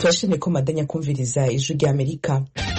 turashimye ko madanya kumviriza ijwi rya Amerika.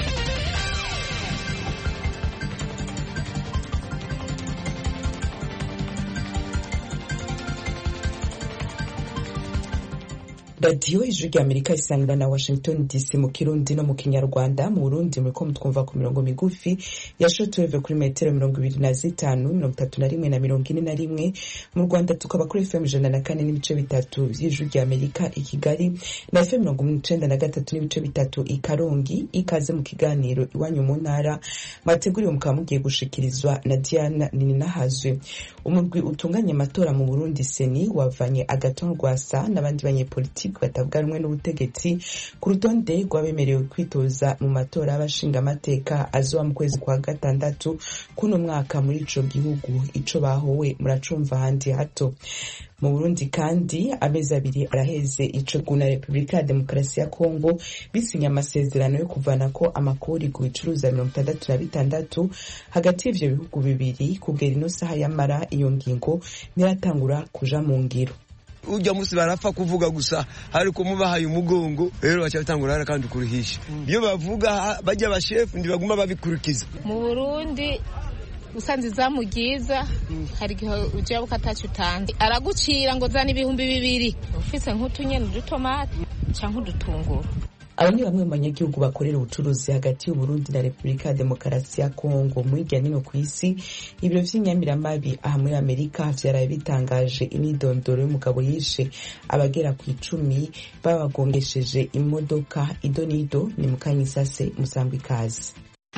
Radio ijwi rya Amerika isangira na Washington DC mu Kirundi no mu Kinyarwanda. Mu Burundi muriko mutwumva ku mirongo migufi ya shortwave kuri metero 25, 31 na 41. Mu Rwanda tukaba kuri FM 104.3 vy'ijwi rya Amerika i Kigali na FM 93.3 i Karongi. Ikaze mu kiganiro iwanyu mu ntara mwateguriwe mukaba mugiye gushikirizwa na Diana Nininahazwe. Umurwi utunganya amatora mu Burundi Seni wavanye Agathon Rwasa n'abandi banyepolitiki batavuga rumwe n'ubutegetsi ku rutonde rw'abemerewe kwitoza mu matora y'abashinga amateka azoba mu kwezi kwa gatandatu kuno mwaka muri ico gihugu. Ico bahowe muracumva handi hato. Mu Burundi kandi amezi abiri araheze ico na Republika ya Demokarasi ya Kongo bisinya amasezerano yo kuvanako amakori ku bicuruza 66 hagati y'ivyo bihugu bibiri kugera ino saha yamara iyo ngingo niratangura kuja mu ngiro. Ujya musi barapfa kuvuga gusa ariko mubahaye umugongo rero bacatangura kandi kuruhisha iyo bavuga bajya abashefu ndi baguma babikurikiza. Mu Burundi usanze zamugiza hari gihe uje bukatacu utanze aragucira ngo zana ibihumbi 200 ufise nk'utunyene dutomate canke udutunguru. Aba ni bamwe mu banyagihugu bakorera ubucuruzi hagati y'u Burundi na Republika ya Demokarasi ya Kongo. Mu hirya nino ku isi ibiro vy'inyamiramabi aha muri Amerika vyaraye bitangaje imidondoro y'umugabo yishe abagera ku 10 babagongesheje imodoka. Idonido ni Mukanyisase Musambikazi.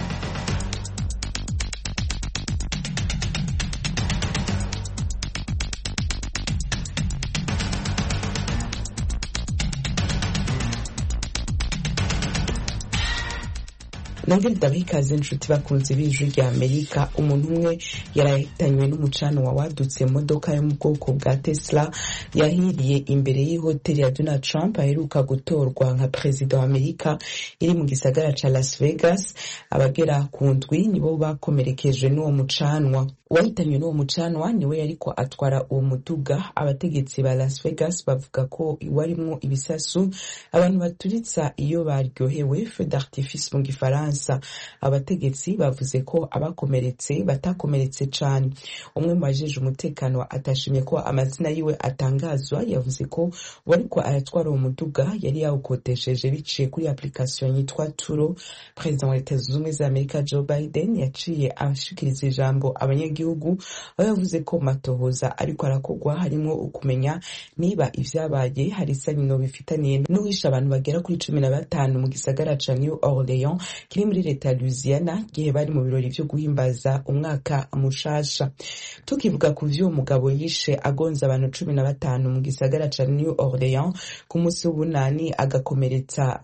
Nongere ndabikaze inshuti bakunze b'ijwi rya Amerika. Umuntu umwe yarahitanywe n'umucano wadutse modoka yo mu bwoko bwa Tesla yahiriye imbere y'ihoteli ya Donald Trump aheruka gutorwa nka president wa Amerika iri mu gisagara ca Las Vegas. Abagera ku ndwi nibo bakomerekejwe n'uwo mucanwa. Uwahitanywe n'uwo mucanwa niwe yariko atwara uwo muduga. Abategetsi ba Las Vegas bavuga ko warimwo ibisasu abantu baturitsa iyo baryohewe, feu d'artifice mu Gifaransa. Abategetsi bavuze ko abakomeretse batakomeretse cane. Umwe mu bajeje umutekano atashimye ko amazina yiwe atangazwa yavuze ko wariko aratwara uwo muduga yari yawukotesheje biciye kuri application yitwa Turo. President wa Leta Zunze Ubumwe za Amerika Joe Biden yaciye ashikiriza ijambo abanyagihugu aho yavuze ko matohoza ariko arakogwa harimo ukumenya niba ivyabaye hari isanyo bifitaniye n'uwisha abantu bagera kuri 15 mu gisagara ca New Orleans kiri muri leta ya Louisiana gihe bari mu birori vyo guhimbaza umwaka mushasha. Tukivuga ku vy'uwo mugabo yishe agonza abantu 15 mu gisagara ca New Orleans ku munsi w'ubunani agakomeretsa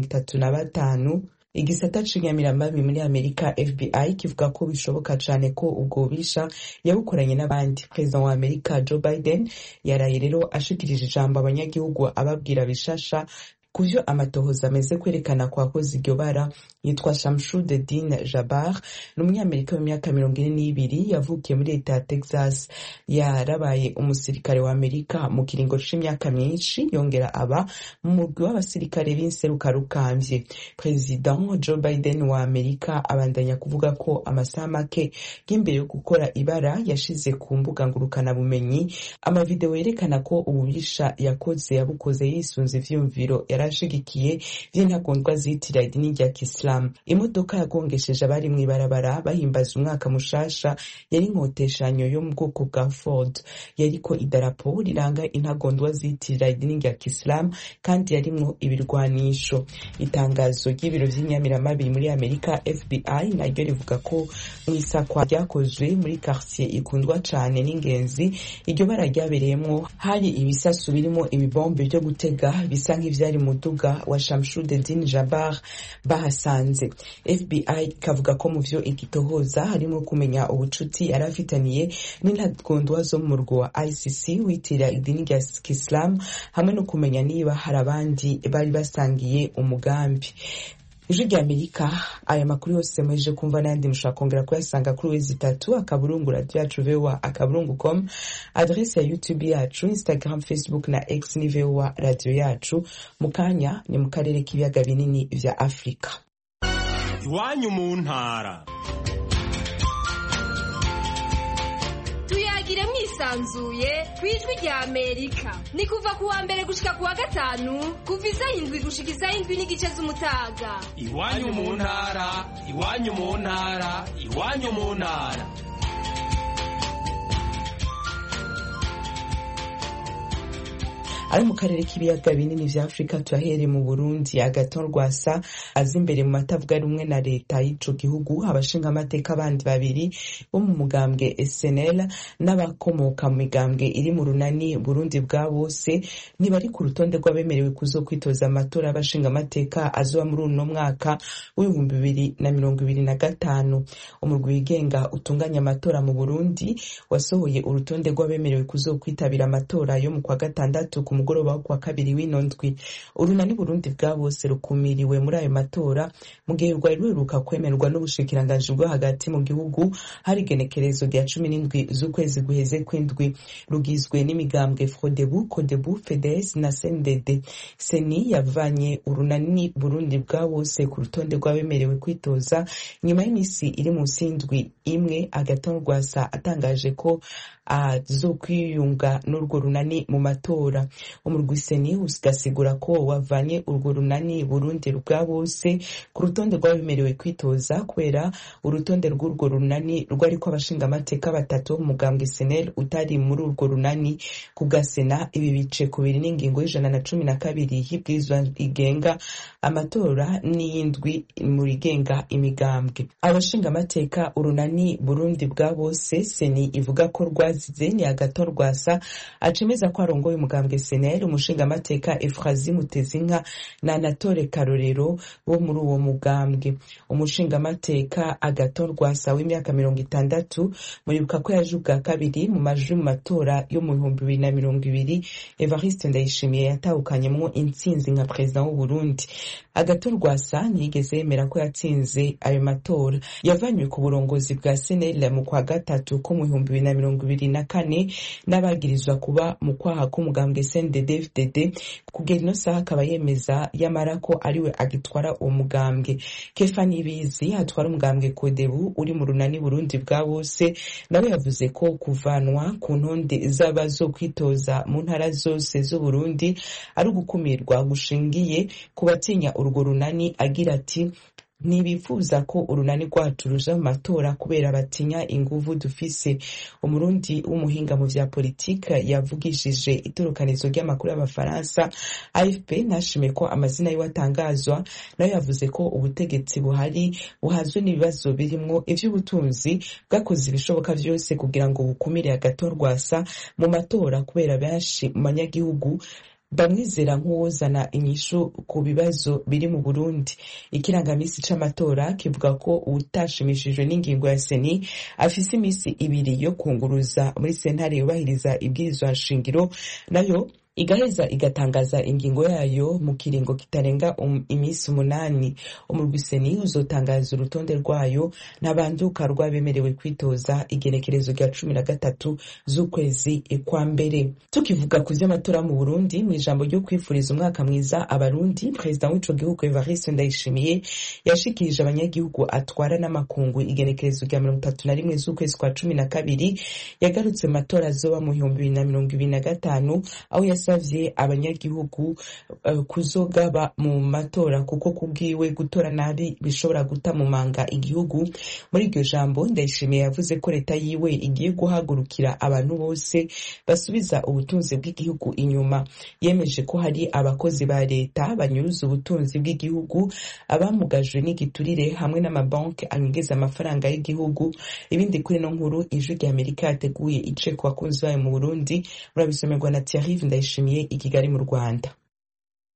35. Igisata c'inyamiramabi muri Amerika FBI kivuga ko bishoboka cane ko ubwo bisha yabukoranye n'abandi. President wa Amerika Joe Biden yaraye rero ashikirije ijambo abanyagihugu ababwira bishasha kuvyo amatohoza ameze kwerekana kwa koze iryo bara. Yitwa Shamshuddin Jabbar, n'umunyamerika w'imyaka 42 yavukiye muri leta ya Texas. Yarabaye umusirikare wa Amerika mu kiringo c'imyaka myinshi yongera aba mu mugwi w'abasirikare b'inseruka rukambye. President Joe Biden wa Amerika abandanya kuvuga ko amasaha make y'imbere yo gukora ibara yashize ku mbuga ngurukana bumenyi amavideo yerekana ko ububisha yabukoze yisunze ivyumviro yarashigikiye vy'intagondwa zitira idini rya Islam. Imodoka yagongesheje abari mw'ibarabara bahimbaza umwaka mushasha yari inkoteshanyo yo mu bwoko bwa Ford yariko idarapo riranga intagondwa zitira idini rya Islam kandi yarimwo ibirwanisho. Itangazo ry'ibiro vy'inyamiramabi muri Amerika FBI naryo rivuga ko mwisakwa ryakozwe muri quartier ikundwa cane n'ingenzi iryo bara ryabereyemwo hari ibisasu birimo ibibombe byo gutega bisa nk'ivyari muduga wa Shamshuddin Jabbar bahasanze. FBI kavuga ko mu vyo igitohoza harimo kumenya ubucuti yarafitaniye n'intagondwa zo mu rwo wa ICC witira idini rya Islam hamwe no kumenya niba hari abandi bari basangiye umugambi. Ijwi rya Amerika. Aya makuru yose mweje kumva n'ayandi mushobora kongera kuyasanga kuri wezi3 akaburungu radio yacu voa.com, adresse ya YouTube yacu, Instagram, Facebook na X ni voa radio yacu. Mukanya ni mu karere k'ibiyaga binini vya Afrika. Iwanyu mu ntara. Tuyagire mwisanzuye kwijwi rya Amerika. Ni kuva kuwa mbere gushika kuwa gatanu, kuva 7 gushika 7 n'igice z'umutaga. Iwanyu mu ntara, iwanyu mu ntara, iwanyu mu ntara. Ari mu karere k'ibiyaga binini vya Afrika turahere mu Burundi. Agathon Rwasa azi imbere mu matavuga rumwe na leta y'ico gihugu, abashinga amateka abandi babiri bo mu mugambwe SNL n'abakomoka mu migambwe iri mu runani Burundi bwa bose ntibari ku rutonde rw'abemerewe kuzokwitoza amatora abashinga amateka azoba muri uno mwaka w'2025. Umurwi wigenga utunganya amatora mu Burundi wasohoye urutonde rw'abemerewe kuzokwitabira amatora yo mu kwa gatandatu ku mugoroba kwa kabiri w'inondwi. Urunani Burundi bwa bose rukumiriwe muri ayo matora mu gihe rwari ruheruka kwemerwa n'ubushikiranganji bwo hagati mu gihugu hari igenekerezo rya 17 z'ukwezi guheze kw'indwi. Rugizwe n'imigambwe Frodebu, Codebu, FEDES na CNDD. Seni yavanye urunani Burundi bwa bose ku rutonde rw'abemerewe kwitoza nyuma y'imisi iri munsi y'indwi imwe. Agathon Rwasa atangaje ko azokwiyunga n'urwo runani mu matora. Umurwi Seni ugasigura ko wavanye urwo runani Burundi bwa bose ku rutonde rw'abemerewe kwitoza kubera urutonde rw'urwo runani rwariko abashinga amateka batatu mu mugambwe SNL utari muri urwo runani. Ku bwa Sena ibi bice kubiri n'ingingo y'112 y'ibwirizwa igenga amatora n'iyindwi muri genga imigambwe. Abashinga amateka urunani Burundi bwa bose Seni ivuga ko rwazize ni Agathon Rwasa acemeza ko arongoye umugambwe SNL, umushinga amateka Efrazi Mutezinka na Anatole Karorero bo muri uwo mugambwe. Umushinga amateka Agathon Rwasa w'imyaka 60 muribuka ko yajuga kabiri mu majwi mu matora yo mu 2020 Evariste Ndayishimiye yatahukanyemo intsinzi nka president w'u Burundi. Agathon Rwasa ntiyigeze yemera ko yatsinze ayo matora. Yavanywe ku burongozi bwa SNL mu kwa gatatu ko mu 2024 n'abagirizwa kuba mu kwaha k'umugambwe CNDD-FDD. Kugera ino saha akaba yemeza yamara ko ariwe agitwara uwo mugambwe. Kefa Nibizi atwara umugambwe Codebu uri mu runani Burundi bwa bose nawe yavuze ko kuvanwa ku ntonde z'abazo kwitoza mu ntara zose z'u Burundi ari ugukumirwa gushingiye kubatinya urwo runani. Agira ati ntibifuza ko urunani rwacu ruja mu matora kubera batinya inguvu dufise. Umurundi w'umuhinga mu vya politika yavugishije itorokanizo ry'amakuru y'abafaransa AFP ntashime ko amazina yiwe atangazwa, nayo yavuze ko ubutegetsi buhari buhazwe n'ibibazo birimwo ivy'ubutunzi bwakoze ibishoboka vyose kugira ngo bukumire Agathon Rwasa mu matora kubera benshi mu banyagihugu bamwizera nk'uwozana inyishu ku bibazo biri mu Burundi. Ikirangamisi c'amatora kivuga ko utashimishijwe n'ingingo ya Seni afise imisi 2 yo kunguruza muri sentare yubahiriza ibwirizwa nshingiro, nayo igaheza igatangaza ingingo yayo mu kiringo kitarenga imisi 8. Umurwi Seni uzotangaza urutonde rwayo n'abanduka rw'abemerewe kwitoza igenekerezo rya 13 z'ukwezi kwa mbere. Tukivuga ku vy'amatora mu Burundi, mu ijambo ryo kwifuriza umwaka mwiza abarundi, president w'ico gihugu Evariste Ndayishimiye yashikirije abanyagihugu atwara n'amakungu igenekerezo rya 31 z'ukwezi kwa 12 yagarutse mu matora azoba mu 2025, aho yasavye abanyagihugu kuzogaba mu matora kuko kubwiwe gutora nabi bishobora guta mu manga igihugu. Muri iryo jambo Ndayishimiye yavuze ko leta yiwe igiye guhagurukira abantu bose basubiza ubutunzi bw'igihugu inyuma. Yemeje ko hari abakozi ba leta banyuruza ubutunzi bw'igihugu, abamugajwe n'igiturire hamwe n'amabanki anyegeza amafaranga y'igihugu. Ibindi kuri no nkuru Ijwi rya Amerika yateguye ice ku bakunzi bayo mu Burundi, murabisomerwa na Thierry Ndayishimiye i Kigali mu Rwanda.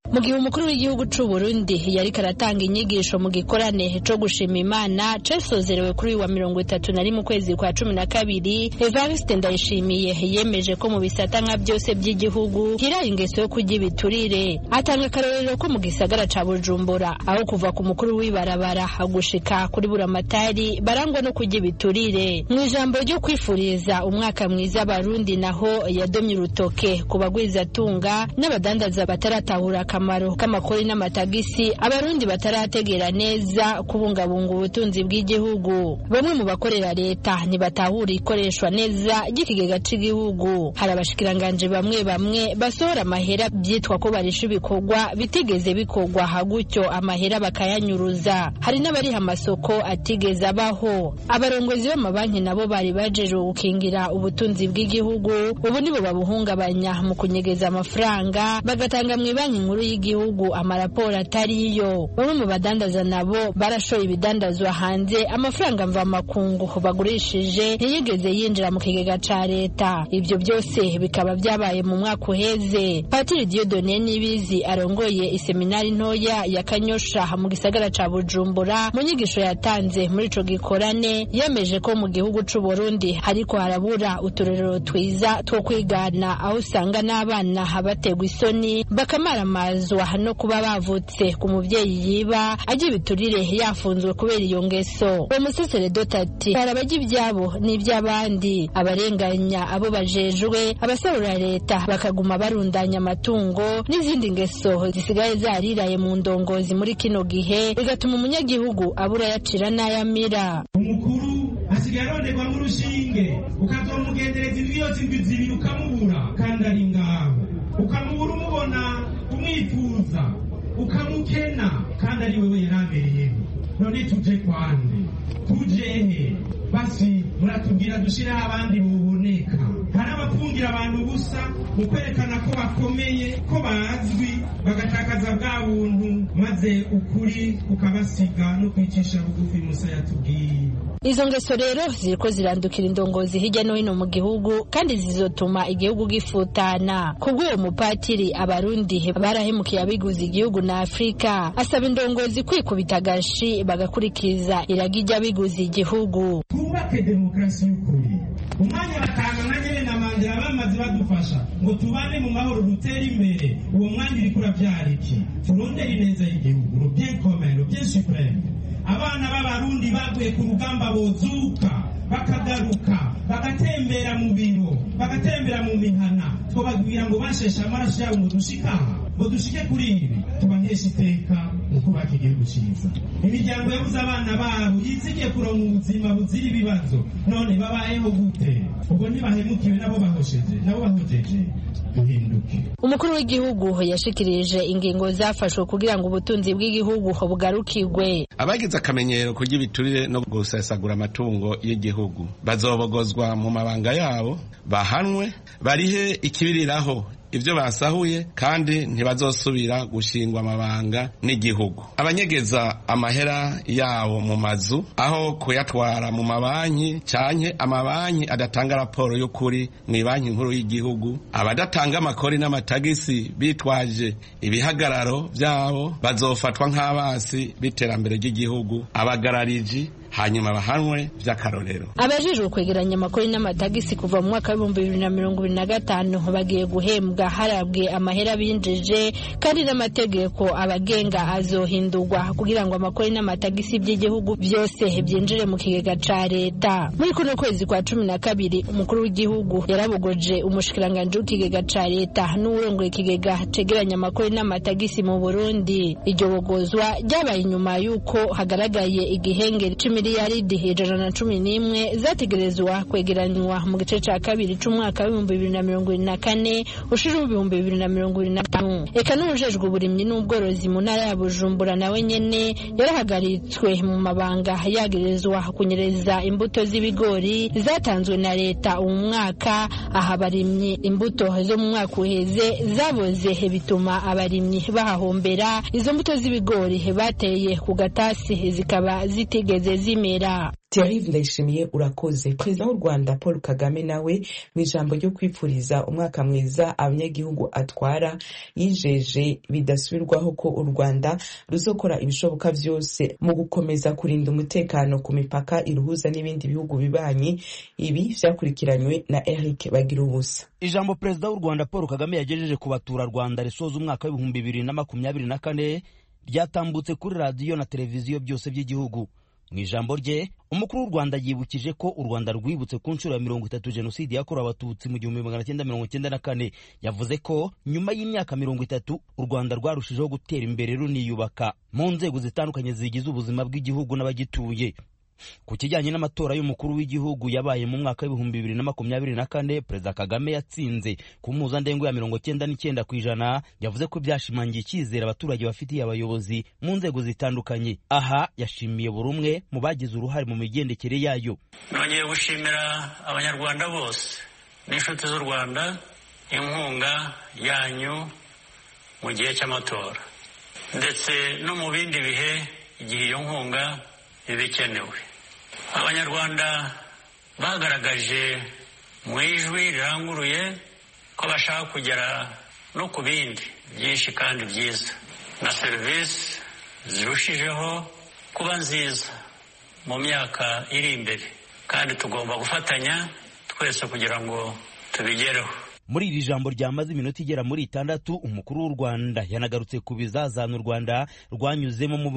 mu gihe umukuru w'igihugu c'u Burundi yari karatanga inyigisho mu gikorane co gushima Imana casozerewe kuri wa 31 mu kwezi kwa 12, Evariste Ndayishimiye yemeje ko mu bisata nka byose by'igihugu hiraye ingeso yo kurya ibiturire. Atanga akarorero ko mu gisagara ca Bujumbura aho kuva ku mukuru w'ibarabara gushika kuri buramatari barangwa no kurya ibiturire. Mu ijambo ryo kwifuriza umwaka mwiza abarundi naho yadomye urutoke ku bagwizatunga n'abadandaza bataratahura akamaro k'amakori n'amatagisi abarundi batarategera neza kubungabunga ubutunzi bw'igihugu. Bamwe mu bakorera leta ntibatahura ikoreshwa neza ry'ikigega cy'igihugu. Hari abashikiranganje bamwe basohora amahera byitwa ko barisha ibikorwa bitigeze bikorwa hagutyo amahera bakayanyuruza. Hari n'abariha amasoko atigeze abaho. Abarongozi b'amabanki nabo bari bajeje gukingira ubutunzi bw'igihugu ubu nibo babuhungabanya mu kunyegeza amafaranga bagatanga mu banki nkuru y'igihugu amaraporo atariyo. Bamwe mu badandaza nabo barashoye ibidandazwa hanze amafaranga mva makungu bagurishije ntiyigeze yinjira mu kigega ca leta. Ibyo byose bikaba byabaye mu mwaka uheze. Patiri Dieudonné Nibizi arongoye iseminari ntoya ya Kanyosha mu gisagara ca Bujumbura mu nyigisho yatanze muri ico gikorane yemeje ko mu gihugu c'u Burundi hariko harabura uturerero twiza two kwigana aho usanga n'abana bategwa isoni bakamaramazwa no kuba bavutse ku muvyeyi yiba agiye ibiturire yafunzwe kubera iyo ngeso. Uwo museseredoti ati hari abajya ibyabo n'iby'abandi abarenganya abo bajejwe abasarura leta bakaguma barundanya amatungo n'izindi ngeso zisigaye zariraye mu ndongozi muri kino gihe bigatuma umunyagihugu abura yacira n'ayamira. Umukuru asigaye aronderwa mu rushinge ukazomugendereza indwi yose indwi zibiri ukamubura kandi ari ngaho ukamubura umubona umwifuza ukamukena kandi ari wewe yarabereyeho. None tuje kwande tujehe basi muratubwira dushiraho abandi buboneka. Hari abafungira abantu ubusa mu kwerekana ko bakomeye ko bazwi bagatakaza bwa buntu maze ukuri ukabasiga no kwicisha bugufi Musa yatubwiye. Izo ngeso rero ziriko zirandukira indongozi hirya no hino mu gihugu kandi zizotuma igihugu gifutana. Kubw'uwo mupatiri abarundi barahemukiye abiguze igihugu na Afrika asaba indongozi kwikubita gashi bagakurikiza iragi ry'abiguze igihugu. Twubake demokrasi y'ukuri. Umwanya batanga na nyene na Mandela bamaze badufasha ngo tubane mu mahoro dutere imbere. Uwo mwanya uri kuravyara iki? Turondere ineza y'igihugu, le bien commun, le bien suprême. Abana b'abarundi baguye ku rugamba bozuka bakagaruka bagatembera mu biro bagatembera mu mihana twababwira ngo bashesha amaraso yabo ngo dushike kuri ibi tubahesha iteka mu kubaka igihugu cyiza. Imiryango yabuze abana babo yizigiye kuronka ubuzima buzira ibibazo none babayeho gute? Ubwo ntibahemukiwe nabo bahojeje duhinduke. Umukuru w'igihugu yashikirije ingingo zafashwe kugira ngo ubutunzi bw'igihugu bugarukirwe. Abagize akamenyero kurya ibiturire no gusesagura amatungo y'igihugu bazobogozwa mu mabanga yabo bahanwe barihe ikibiriraho ibyo basahuye kandi ntibazosubira gushingwa amabanga n'igihugu. Abanyegeza amahera yabo mu mazu aho kuyatwara mu mabanki canke amabanki adatanga raporo y'ukuri mu banki nkuru y'igihugu, abadatanga amakori n'amatagisi bitwaje ibihagararo byabo bazofatwa nk'abasi biterambere ry'igihugu abagarariji hanyuma bahanwe vy'akarorero. Abajejwe kwegeranya amakori n'amatagisi kuva mu mwaka wa 2025 bagiye guhembwa harabwe amahera binjije kandi n'amategeko abagenga azohindurwa kugira ngo amakori n'amatagisi by'igihugu byose byinjire mu kigega ca leta. Muri kuno kwezi kwa 12 umukuru w'igihugu yarabogoje umushikiranganje w'ikigega ca leta n'urongoye ikigega cegeranya amakori n'amatagisi mu Burundi. Iryo bogozwa ryabaye inyuma yuko hagaragaye igihengeri miliyaridi 111 zategerezwa kwegeranywa mu gice ca kabiri c'umwaka wa 2024 ushije 2025. Eka n'ujejwe uburimyi n'ubworozi mu ntara ya Bujumbura nawe nyene yarahagaritswe mu mabanga yagerezwa kunyereza imbuto z'ibigori zatanzwe na leta uyu mwaka. Aha barimyi imbuto zo mu mwaka uheze zaboze bituma abarimyi bahahombera. Izo mbuto z'ibigori bateye ku gatasi zikaba zitigeze kimera. Thierry Ndayishimiye urakoze. Perezida w'u Rwanda Paul Kagame nawe mu ijambo ryo kwipfuriza umwaka mwiza abanyagihugu atwara yijeje bidasubirwaho ko u Rwanda ruzokora ibishoboka byose mu gukomeza kurinda umutekano ku mipaka iruhuza n'ibindi bihugu bibanyi. Ibi vyakurikiranywe na Eric Bagirubusa. Ijambo Perezida w'u Rwanda Paul Kagame yagejeje ku batura Rwanda risoza umwaka wa 2024 ryatambutse kuri radio na televiziyo byose by'igihugu. Mu ijambo rye umukuru w'u Rwanda yibukije ko u Rwanda rwibutse ku nshuro ya 30 jenoside yakorewe abatutsi mu 1994. Yavuze ko nyuma y'imyaka 30 u Rwanda rwarushijeho gutera imbere runiyubaka mu nzego zitandukanye zigize ubuzima bw'igihugu n'abagituye. Ku kijyanye n'amatora y'umukuru w'igihugu yabaye mu mwaka wa 2024, Perezida Kagame yatsinze ku mpuzandengo ya 99%. Yavuze ko byashimangiye icyizere abaturage bafitiye abayobozi mu nzego zitandukanye. Aha yashimiye buri umwe mu bagize uruhare mu migendekere yayo. Nongeye gushimira abanyarwanda bose n'inshuti z'u Rwanda inkunga yanyu mu gihe cy'amatora ndetse no mu bindi bihe igihe iyo nkunga ibikenewe. Abanyarwanda bagaragaje mu ijwi riranguruye ko bashaka kugera no ku bindi byinshi kandi byiza na serivisi zirushijeho kuba nziza mu myaka iri imbere, kandi tugomba gufatanya twese kugira ngo tubigereho. Muri iri jambo ryamaze iminota igera muri 6, umukuru w'u Rwanda yanagarutse ku bizazana u Rwanda rwanyuzemo mu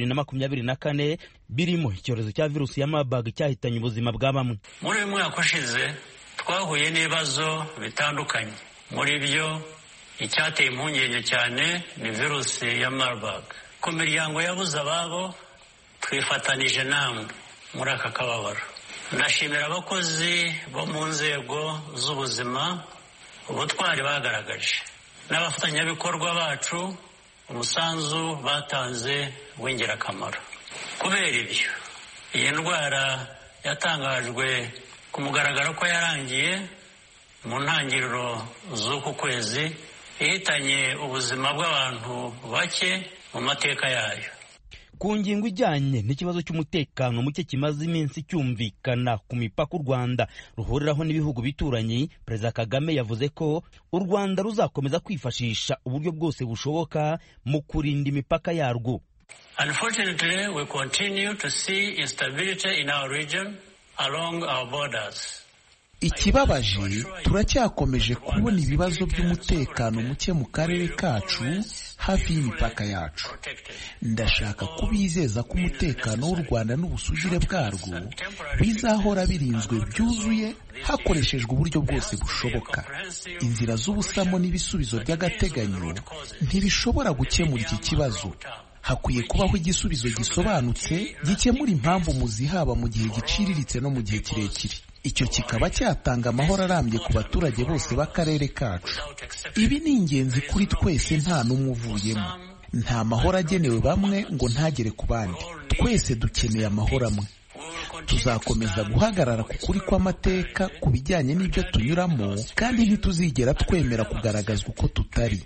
2024 birimo icyorezo cya virusi ya Marburg cyahitanye ubuzima bwa bamwe. Muri uyu mwaka ushize twahuye n'ibibazo bitandukanye. Muri byo icyateye impungenge cyane ni virusi ya Marburg. Ku miryango yabuze ababo twifatanije namwe muri aka kababaro. Ndashimira abakozi bo mu nzego z'ubuzima ubutwari bagaragaje n'abafatanyabikorwa bacu umusanzu batanze w'ingirakamaro. Kubera ibyo iyi ndwara yatangajwe ku mugaragaro ko yarangiye mu ntangiriro z'uku kwezi, ihitanye ubuzima bw'abantu bake mu mateka yayo. Ku ngingo ijyanye n'ikibazo cy'umutekano muke kimaze iminsi cyumvikana ku mipaka u Rwanda ruhuriraho n'ibihugu bituranyi, Perezida Kagame yavuze ko u Rwanda ruzakomeza kwifashisha uburyo bwose bushoboka mu kurinda imipaka yarwo. Unfortunately, we continue to see instability in our region along our borders. Ikibabaje turacyakomeje kubona ibibazo by'umutekano muke mu karere kacu hafi y'imipaka yacu. Ndashaka kubizeza ko umutekano w'u Rwanda n'ubusugire bwarwo bizahora birinzwe byuzuye hakoreshejwe uburyo bwose bushoboka. Inzira z'ubusamo n'ibisubizo by'agateganyo ntibishobora gukemura iki kibazo. Hakwiye kubaho igisubizo gisobanutse gikemura impamvu muzihaba mu gihe giciriritse no mu gihe kirekire. Icyo kikaba cyatanga amahoro arambye ku baturage bose b'akarere kacu. Ibi ni ingenzi kuri twese, nta n'umwe uvuyemo. Nta mahoro agenewe bamwe ngo ntagere ku bandi. Twese dukeneye amahoro amwe. Tuzakomeza guhagarara ku kuri kw'amateka ku bijyanye n'ibyo tunyuramo, kandi ntituzigera twemera kugaragazwa uko tutari.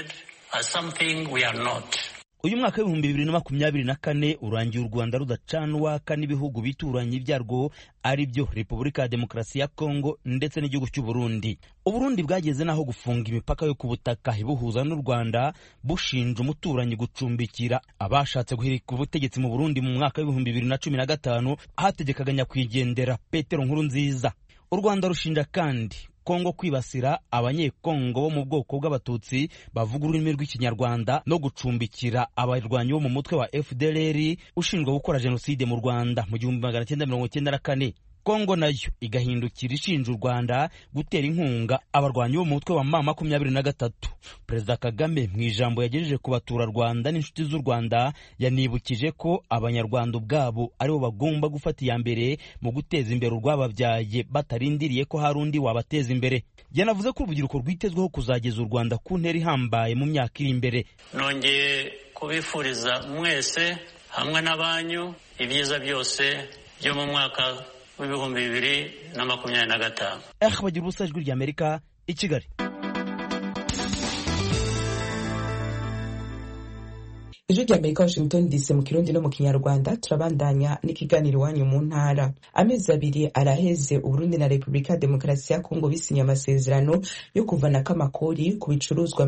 Uyu mwaka wa 2024 urangiye u Rwanda rudacana uwaka n'ibihugu bituranyi byarwo ari byo Repubulika ya Demokarasi ya Kongo ndetse n'igihugu cy'u Burundi. U Burundi bwageze naho gufunga imipaka yo ku butaka ibuhuza n'u Rwanda, bushinja umuturanyi gucumbikira abashatse guhirika ubutegetsi mu Burundi mu mwaka wa 2015 hategekaga nyakwigendera Petero Nkurunziza. U Rwanda rushinja kandi Kongo kwibasira abanyekongo bo mu bwoko bw'abatutsi bavuga ururimi rw'ikinyarwanda no gucumbikira abarwanyi bo mu mutwe wa FDLR ushinjwa gukora jenoside mu Rwanda mu 1994. Kongo nayo igahindukira ishinja u Rwanda gutera inkunga abarwanyi bo mu mutwe wa M23. Perezida Kagame mu ijambo yagejeje ku batura Rwanda n'inshuti z'u Rwanda yanibukije ko abanyarwanda ubwabo aribo bagomba gufata iya mbere mu guteza imbere urwababyaye batarindiriye ko hari undi wabateza imbere. Yanavuze ko urubyiruko rwitezweho kuzageza u Rwanda ku ntera ihambaye mu myaka iri imbere. Nongeye kubifuriza mwese hamwe n'abanyu ibyiza byose byo mu mwaka w'ibihumbi 2025. Bagira ubusa ijwi ry'Amerika i Kigali. ijwi rya Amerika Washington DC mu Kirundi no mu Kinyarwanda. Turabandanya n'ikiganiro iwanyu mu ntara. Amezi abiri araheze Uburundi na Repubulika Demokarasi ya Kongo bisinye amasezerano yo kuvanako amakori ku bicuruzwa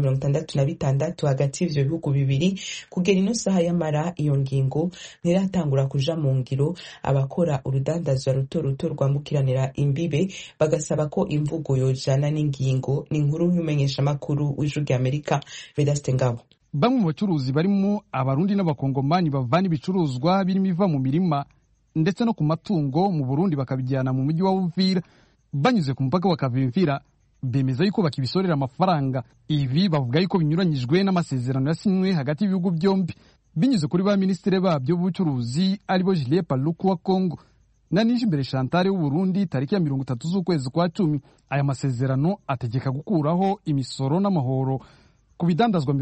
66 hagati y'ivyo bihugu bibiri. Kugera ino saha y'amara iyo ngingo ntiratangura kuja mu ngiro. Abakora urudandazwa ruto ruto rwambukiranira imbibe bagasaba ko imvugo yojana n'ingingo. Ni inkuru y'umenyesha makuru w'ijwi rya Amerika Vedaste Ngabo. Bamwe mu bacuruzi barimo abarundi n'abakongomani bavana ibicuruzwa birimo iva mu mirima ndetse no ku matungo mu Burundi bakabijyana mu mujyi wa Uvira banyuze ku mupaka wa Kavimvira bemeza yuko bakibisorera amafaranga. Ibi bavuga yuko binyuranyijwe n'amasezerano yasinywe hagati y'ibihugu byombi binyuze kuri ba ministre babyo b'ubucuruzi aribo Julien Paluku wa Kongo na Nijimbere Chantal w'u Burundi tariki ya 30 z'ukwezi kwa 10. Aya masezerano ategeka gukuraho imisoro n'amahoro ku bidandazwa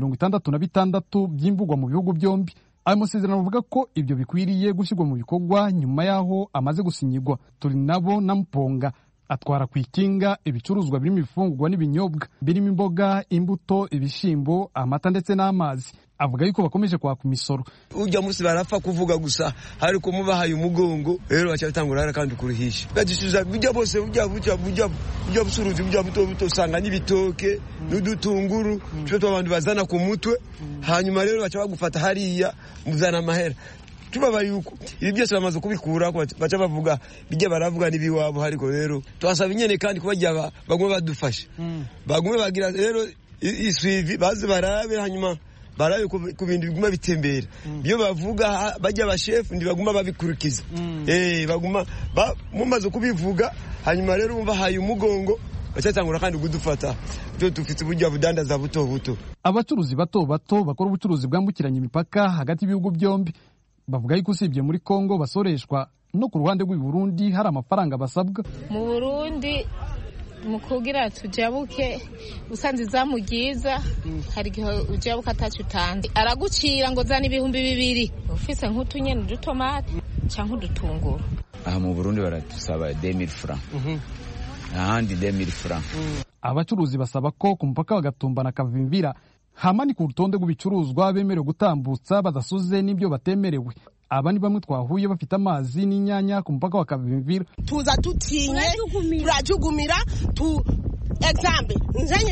66 by'imbugwa mu bihugu byombi. Aya masezerano avuga ko ibyo bikwiriye gushyirwa mu bikorwa nyuma yaho amaze gusinyirwa. Turi nabo na Mponga atwara kwikinga ibicuruzwa birimo ibifungurwa n'ibinyobwa birimo imboga, imbuto, ibishimbo, amata ndetse n'amazi. Avuga yuko bakomeje kwaka imisoro. Ujya musi barapfa kuvuga gusa ariko mubahaye umugongo rero bacyatangura kandi kurihisha. Bagisubiza bijya bose bujya busuruzi bujya buto usanga n'ibitoke n'udutunguru cyo abantu bazana ku mutwe hanyuma rero baca bagufata hariya muzana amahera. Tubabaye yuko ibi byose bamaze kubikura baca bavuga bijya baravuga nibiwabo ariko rero twasaba nyene kandi kubajya bagwe badufasha. Bagwe bagira rero isuivi bazi barabe hanyuma barabe ku bintu biguma bitembera. Iyo bavuga bajya abashefu ndibaguma babikurikiza. Baguma mumaze kubivuga hanyuma rero umva haye umugongo bacyatangura kandi kudufata. Byo dufite ubujya budandaza buto buto. Abacuruzi bato bato bakora ubucuruzi bwambukiranya imipaka hagati y'ibihugu byombi bavuga yuko usibye muri Kongo basoreshwa no ku ruhande rw'u Burundi hari amafaranga basabwa. Mu Burundi mu kugira tujabuke usanze zamugiza hari gihe ujabuka atacutanze aragucira ngo zana ibihumbi 200 ufise nk'utunye n'udutomate cyangwa udutunguru. Aha mu Burundi baratusaba 2000 francs. Ahandi 2000 francs. Abacuruzi basaba ko ku mupaka wagatumba na Kavimvira hamani ku rutonde rw'ibicuruzwa bemerewe gutambutsa badasuze n'ibyo batemerewe. Aba ni bamwe twahuye bafite amazi n'inyanya ku mupaka wa Kavimvira. Tuza tutinye turajugumira tu example nzanye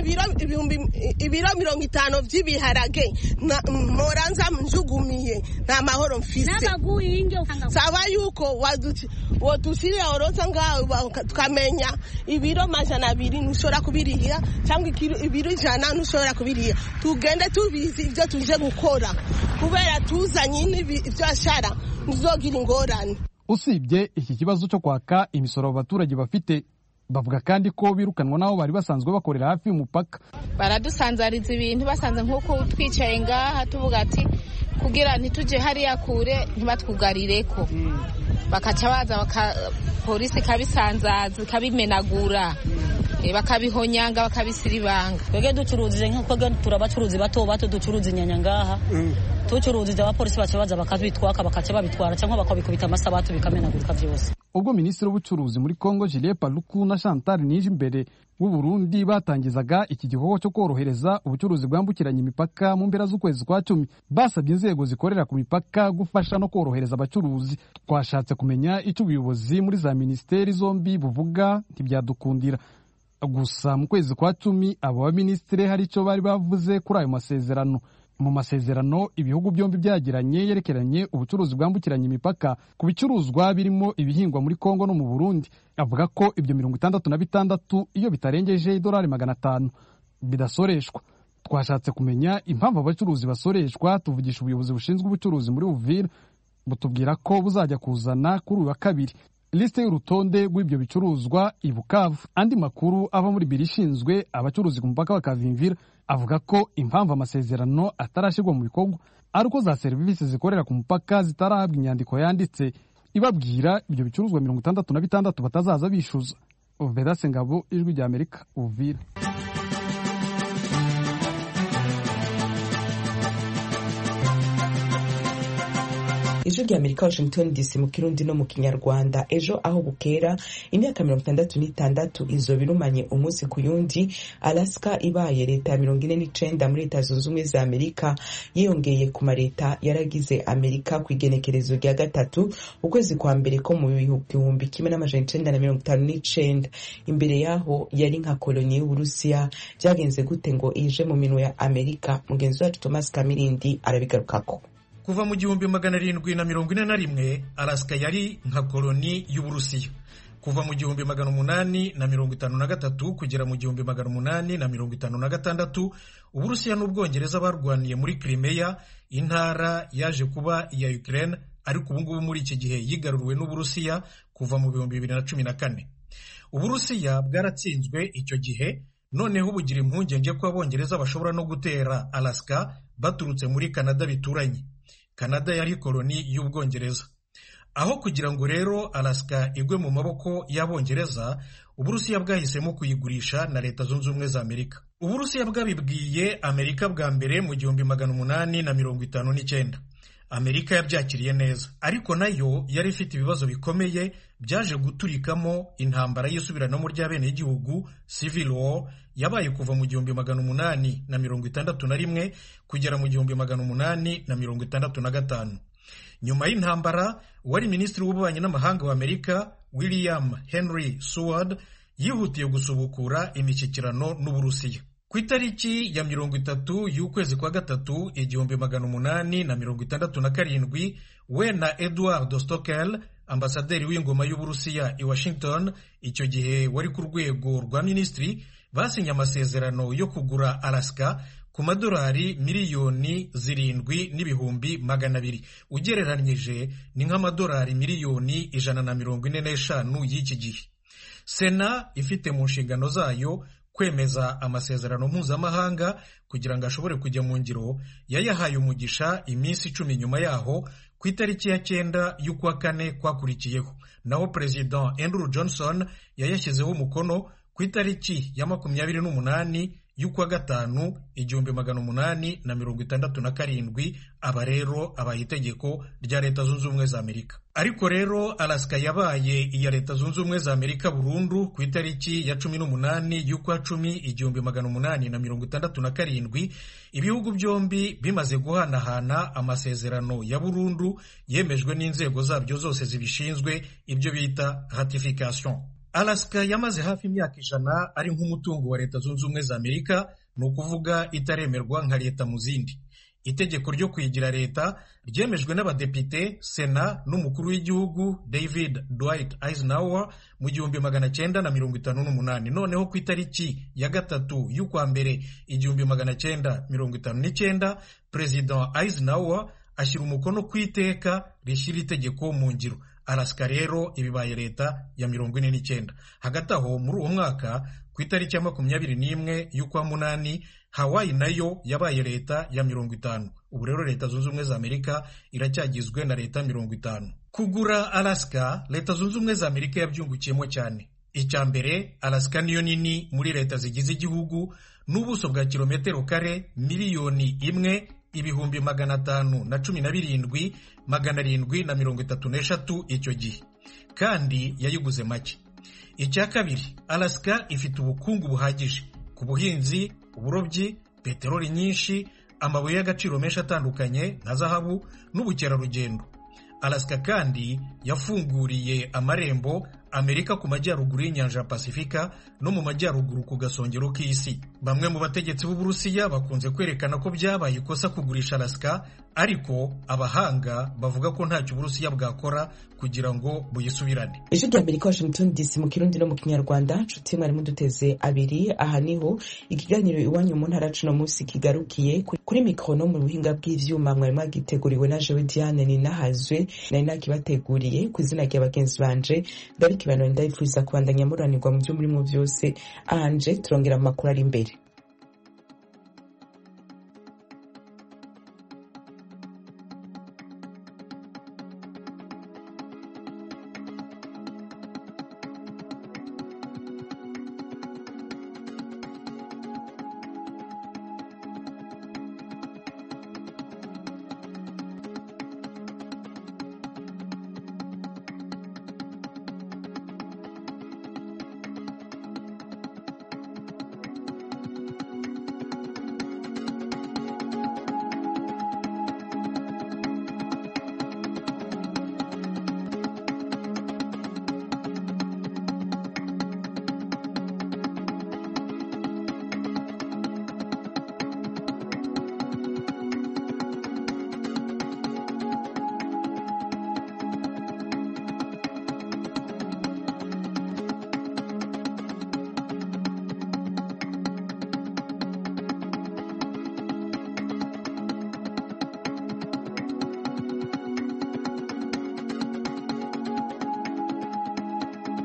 ibiro 50 by'ibiharage moranza mjugumiye nta mahoro mfise saba yuko wadushire oroza ngaho tukamenya ibiro 200 nushora kubiriya cyangwa ibiro 100 nushora kubiriya tugende tubizi ibyo tuje gukora kubera tuzanye n'ibyo ashara nzogira ingorane. Usibye iki kibazo cyo kwaka imisoro abaturage bafite bavuga kandi ko birukanwa naho bari basanzwe bakorera hafi y'umupaka. Baradusanzariza ibintu basanze nk'uko twicaye ngaha tuvuga ati kugira ntituje hariya kure ntibatwugarireko bakaca baza polisi kabisanzaza kabimenagura bakabihonyanga bakabisiribanga. Twege ducuruzije nk'uko turabacuruzi bato bato ducuruza inyanya ngaha tucuruzije abapolisi bacabaza bakabitwaka bakaca babitwara cyangwa bakabikubita amasabatu bikamenagurika byose. Ubwo Minisitiri w'Ubucuruzi muri Kongo Julien Paluku na Chantal Nijimbere w'u Burundi batangizaga iki gikorwa cyo korohereza ubucuruzi bwambukiranya imipaka mu mpera z'ukwezi kwa 10 basabye inzego zikorera ku mipaka gufasha no korohereza abacuruzi. Twashatse kumenya icyo ubuyobozi muri za ministeri zombi buvuga ntibyadukundira. Gusa mu kwezi kwa 10 abo ba ministre hari icyo bari bavuze kuri ayo masezerano. Mu masezerano ibihugu byombi byagiranye yerekeranye ubucuruzi bwambukiranya imipaka ku bicuruzwa birimo ibihingwa muri Kongo no mu Burundi. Avuga ko ibyo 66 iyo bitarengeje $500 bidasoreshwa. Twashatse kumenya impamvu abacuruzi basoreshwa. Tuvugisha ubuyobozi bushinzwe ubucuruzi muri Uvira butubwira ko buzajya kuzana kuri uwa kabiri liste y'urutonde rw'ibyo bicuruzwa i Bukavu. Andi makuru ava muri birishinzwe abacuruzi ku mupaka wa Kavimvira avuga ko impamvu amasezerano atarashyirwa mu bikorwa ari uko za serivisi zikorera ku mupaka zitarahabwa inyandiko yanditse ibabwira ibyo bicuruzwa 66 batazaza bishuza. Vedaste Ngabo, Ijwi rya Amerika, Uvira. ijwi rya Amerika, Washington DC, mu Kirundi no mu Kinyarwanda. Ejo aho bukera imyaka 66 izo birumanye umunsi ku yundi, Alaska ibaye leta ya 49 muri Leta Zunze Ubumwe za Amerika, yiyongeye ku mareta yaragize Amerika ku igenekerezo rya gatatu ukwezi kwa mbere ko mu 1959. Imbere yaho yari nka koloni y'Uburusiya. Byagenze gute ngo ije mu minwe ya Amerika? Mugenzi wacu Thomas Kamirindi arabigarukako. Kuva mu 1741 Alaska yari nka koloni y'Uburusiya. Kuva mu 1853 kugera mu 1856 Uburusiya n'Ubwongereza barwaniye muri Crimea, intara yaje kuba iya Ukraine, ariko ubu ngubu muri iki gihe yigaruriwe n'Uburusiya kuva mu 2014. Uburusiya bwaratsinzwe icyo gihe, noneho bugira impungenge ko Abongereza bashobora no gutera Alaska baturutse muri Canada bituranye. Canada yari koloni y'Ubwongereza. Aho kugira ngo rero Alaska igwe mu maboko y'Abongereza, Uburusiya bwahisemo kuyigurisha na Leta Zunze Ubumwe za Amerika. Uburusiya bwabibwiye Amerika bwa mbere mu 1859. Amerika yabyakiriye neza, ariko nayo yari ifite ibibazo bikomeye byaje guturikamo intambara y'isubiranamo ry'abenegihugu, civil war, yabaye kuva mu 1861 kugera mu 1865. Nyuma y'intambara, wari minisitiri w'ububanyi n'amahanga wa Amerika William Henry Seward yihutiye gusubukura imishyikirano n'Uburusiya. Ku itariki ya 30 y'ukwezi kwa gatatu 1867, we na Edward Stockel, ambasaderi w'ingoma y'Uburusiya i Washington, icyo gihe wari ku rwego rwa minisitiri, basinye amasezerano yo kugura Alaska ku $7,200,000 ugereranyije ni $145,000,000 y'iki gihe. Sena ifite mu nshingano zayo kwemeza amasezerano mpuzamahanga kugira ngo ashobore kujya mu ngiro, yayahaye umugisha iminsi 10 nyuma yaho, ku itariki ya 9 y'ukwa kane kwakurikiyeho. Naho President Andrew Johnson yayashyizeho umukono ku itariki ya 28 y'ukwa gatanu 1867. Aba rero abaye itegeko rya Leta Zunze Ubumwe za Amerika. Ariko rero Alaska yabaye iya Leta Zunze Ubumwe za Amerika burundu ku itariki ya 18 y'ukwa 10 1867, ibihugu byombi bimaze guhanahana amasezerano ya burundu yemejwe n'inzego zabyo zose zibishinzwe, ibyo bita ratification. Alaska yamaze hafi imyaka 100 ari nk'umutungo wa Leta Zunze Ubumwe za Amerika, ni ukuvuga itaremerwa nka leta mu zindi. Itegeko ryo kwigira leta ryemejwe n'abadepite, Sena n'umukuru w'igihugu David Dwight Eisenhower mu 1958. Noneho ku itariki ya gatatu y'ukwa mbere 1959, President Eisenhower ashyira umukono ku iteka rishyira itegeko mu ngiro. Alaska rero ibibaye leta ya 49. Hagati aho muri uwo mwaka ku itariki ya 21 y'ukwa munani, Hawaii nayo yabaye leta ya 50. Ubu rero Leta Zunze Ubumwe za Amerika iracyagizwe na leta 50. Kugura Alaska, Leta Zunze Ubumwe za Amerika yabyungukiyemo cyane. Icya mbere, Alaska niyo nini muri leta zigize igihugu, n'ubuso bwa kilometero kare 1,517,733 icyo gihe, kandi yayiguze make. Icya kabiri, Alaska ifite ubukungu buhagije ku buhinzi, uburobyi, peteroli nyinshi, amabuye y'agaciro menshi atandukanye nka zahabu, n'ubukerarugendo. Alaska kandi yafunguriye amarembo Amerika ku majyaruguru y'inyanja ya Pasifika no mu majyaruguru ku gasongero k'isi. Bamwe mu bategetsi b'Uburusiya bakunze kwerekana ko byabaye ikosa kugurisha Alaska, ariko abahanga bavuga ko ntacyo Uburusiya bwakora kugira ngo buyisubirane. Ijwi rya Amerika, Washington DC, mu Kirundi no mu Kinyarwanda. Nshuti mwari muduteze abiri, aha niho ikiganiro iwanyu mu ntara cuno munsi kigarukiye. Kuri mikro no mu buhinga bw'ivyuma mwari mwagiteguriwe na Jewe Diane Ninahazwe, nari nakibateguriye ku izina rya bagenzi banje. Ndabikibano ndayifuza kubandanya muranirwa mu byo muri mu byose, anje turongera amakuru ari imbere.